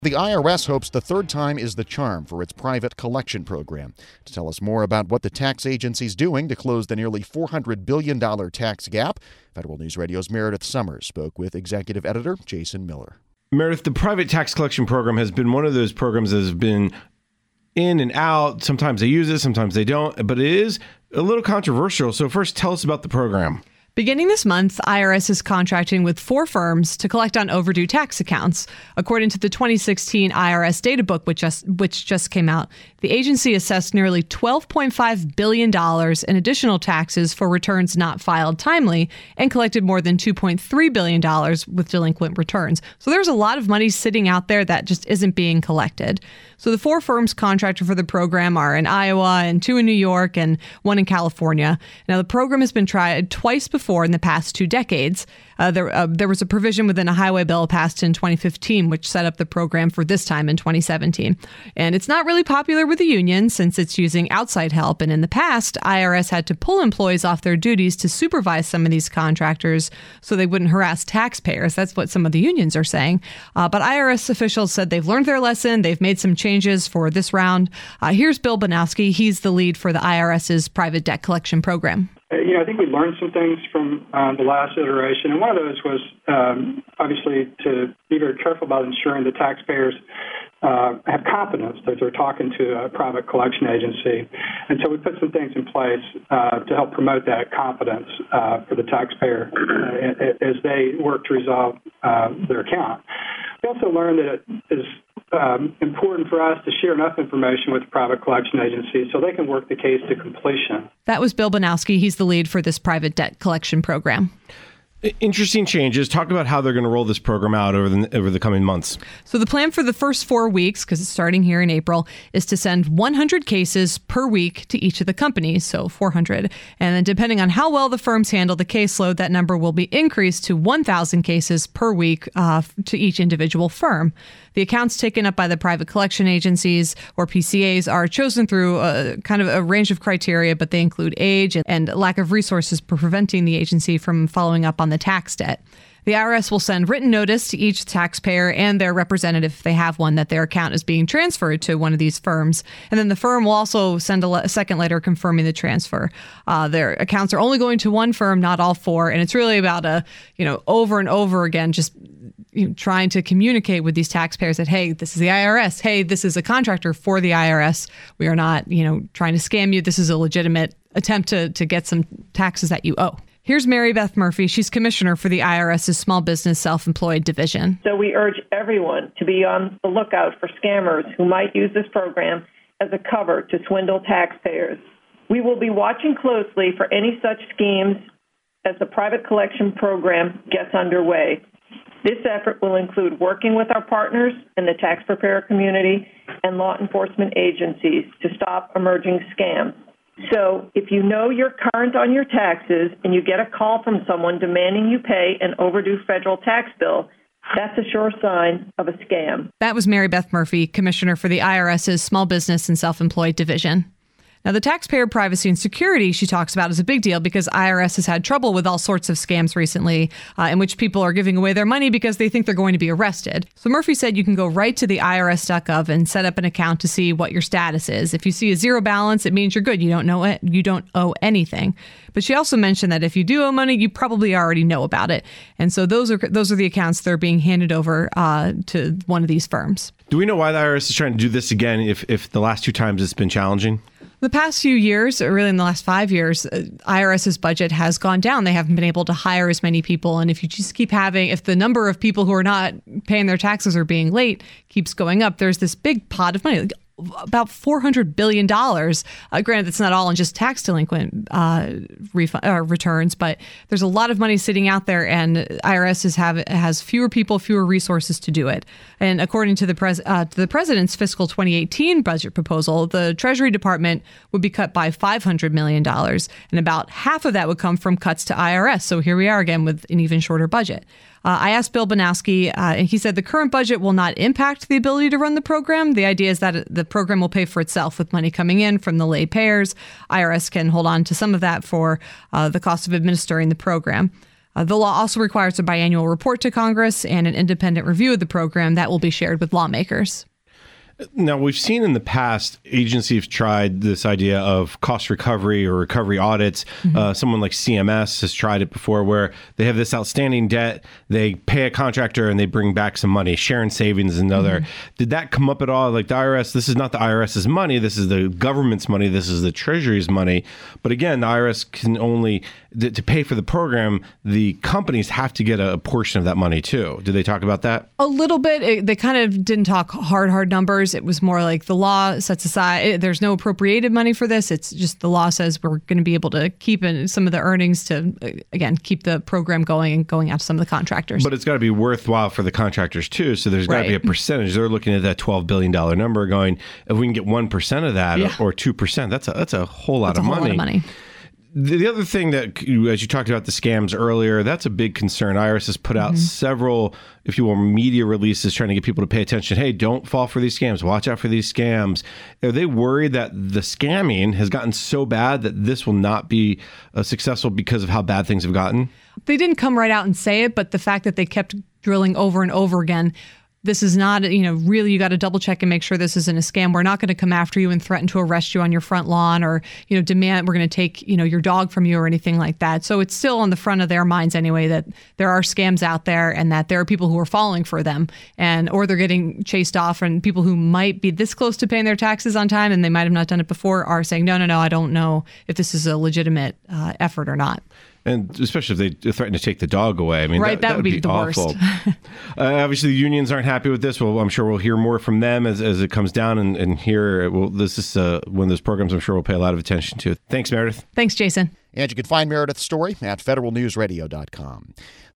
The IRS hopes the third time is the charm for its private collection program. To tell us more about what the tax agency's doing to close the nearly $400 billion tax gap, Federal News Radio's Meredith Summers spoke with executive editor Jason Miller. Meredith, the private tax collection program has been one of those programs that has been in and out. Sometimes they use it, sometimes they don't, but it is a little controversial. So first, tell us about the program. Beginning this month, IRS is contracting with 4 firms to collect on overdue tax accounts. According to the 2016 IRS data book, which just came out, the agency assessed nearly $12.5 billion in additional taxes for returns not filed timely and collected more than $2.3 billion with delinquent returns. So there's a lot of money sitting out there that just isn't being collected. So the 4 firms contracted for the program are in Iowa and 2 in New York and 1 in California. Now, the program has been tried twice before in the past 2 decades. There was a provision within a highway bill passed in 2015, which set up the program for this time in 2017. And it's not really popular with the union since it's using outside help. And in the past, IRS had to pull employees off their duties to supervise some of these contractors so they wouldn't harass taxpayers. That's what some of the unions are saying. But IRS officials said they've learned their lesson. They've made some changes for this round. Here's Bill Banowski. He's the lead for the IRS's private debt collection program. I think we learned some things from the last iteration, and one of those was obviously to be very careful about ensuring the taxpayers have confidence that they're talking to a private collection agency. And so we put some things in place to help promote that confidence for the taxpayer as they work to resolve their account. We also learned that it is important for us to share enough information with the private collection agency so they can work the case to completion. That was Bill Banowski. He's the lead for this private debt collection program. Interesting changes. Talk about how they're going to roll this program out over the coming months. So the plan for the first 4 weeks, because it's starting here in April, is to send 100 cases per week to each of the companies, so 400. And then depending on how well the firms handle the caseload, that number will be increased to 1,000 cases per week to each individual firm. The accounts taken up by the private collection agencies, or PCAs, are chosen through kind of a range of criteria, but they include age and lack of resources preventing the agency from following up on the tax debt. The IRS will send written notice to each taxpayer and their representative, if they have one, that their account is being transferred to one of these firms. And then the firm will also send a second letter confirming the transfer. Their accounts are only going to one firm, not all 4. And it's really about over and over again, just trying to communicate with these taxpayers that, hey, this is the IRS. Hey, this is a contractor for the IRS. We are not, trying to scam you. This is a legitimate attempt to get some taxes that you owe. Here's Mary Beth Murphy. She's commissioner for the IRS's Small Business Self-Employed Division. So we urge everyone to be on the lookout for scammers who might use this program as a cover to swindle taxpayers. We will be watching closely for any such schemes as the private collection program gets underway. This effort will include working with our partners in the tax preparer community and law enforcement agencies to stop emerging scams. So if you know you're current on your taxes and you get a call from someone demanding you pay an overdue federal tax bill, that's a sure sign of a scam. That was Mary Beth Murphy, commissioner for the IRS's Small Business and Self-Employed Division. Now, the taxpayer privacy and security she talks about is a big deal because IRS has had trouble with all sorts of scams recently in which people are giving away their money because they think they're going to be arrested. So Murphy said you can go right to the IRS.gov and set up an account to see what your status is. If you see a zero balance, it means you're good. You don't owe anything. But she also mentioned that if you do owe money, you probably already know about it. And so those are the accounts that are being handed over to one of these firms. Do we know why the IRS is trying to do this again if the last 2 times it's been challenging? The past few years, or really in the last 5 years, IRS's budget has gone down. They haven't been able to hire as many people. And if you just keep if the number of people who are not paying their taxes or being late keeps going up, there's this big pot of money. About $400 billion. Granted, it's not all in just tax delinquent returns, but there's a lot of money sitting out there, and IRS has fewer people, fewer resources to do it. And according to the president's fiscal 2018 budget proposal, the Treasury Department would be cut by $500 million, and about half of that would come from cuts to IRS. So here we are again with an even shorter budget. I asked Bill Banowski, and he said the current budget will not impact the ability to run the program. The idea is that the program will pay for itself with money coming in from the late payers. IRS can hold on to some of that for the cost of administering the program. The law also requires a biannual report to Congress and an independent review of the program that will be shared with lawmakers. Now, we've seen in the past agencies tried this idea of cost recovery or recovery audits. Someone like CMS has tried it before, where they have this outstanding debt, they pay a contractor and they bring back some money. Sharon Savings is another. Did that come up at all? Like the IRS, this is not the IRS's money. This is the government's money. This is the Treasury's money. But again, the IRS can only, to pay for the program, the companies have to get a portion of that money too. Did they talk about that? A little bit. They kind of didn't talk hard numbers. It was more like the law sets aside, there's no appropriated money for this. It's just the law says we're going to be able to keep in some of the earnings to, again, keep the program going and going out to some of the contractors. But it's got to be worthwhile for the contractors too. So there's got to be a percentage. They're looking at that $12 billion number going, if we can get 1% of that or 2%, that's a whole lot of money. The other thing that, as you talked about the scams earlier, that's a big concern. IRS has put out several, if you will, media releases trying to get people to pay attention. Hey, don't fall for these scams. Watch out for these scams. Are they worried that the scamming has gotten so bad that this will not be successful because of how bad things have gotten? They didn't come right out and say it, but the fact that they kept drilling over and over again, this is not, really, you got to double check and make sure this isn't a scam. We're not going to come after you and threaten to arrest you on your front lawn or, demand we're going to take, your dog from you or anything like that. So it's still on the front of their minds anyway, that there are scams out there and that there are people who are falling for them or they're getting chased off, and people who might be this close to paying their taxes on time and they might have not done it before are saying, no, I don't know if this is a legitimate effort or not. And especially if they threaten to take the dog away. I mean, that would be the awful. Worst. Obviously, the unions aren't happy with this. Well, I'm sure we'll hear more from them as it comes down. And here, this is one of those programs I'm sure we'll pay a lot of attention to. Thanks, Meredith. Thanks, Jason. And you can find Meredith's story at federalnewsradio.com.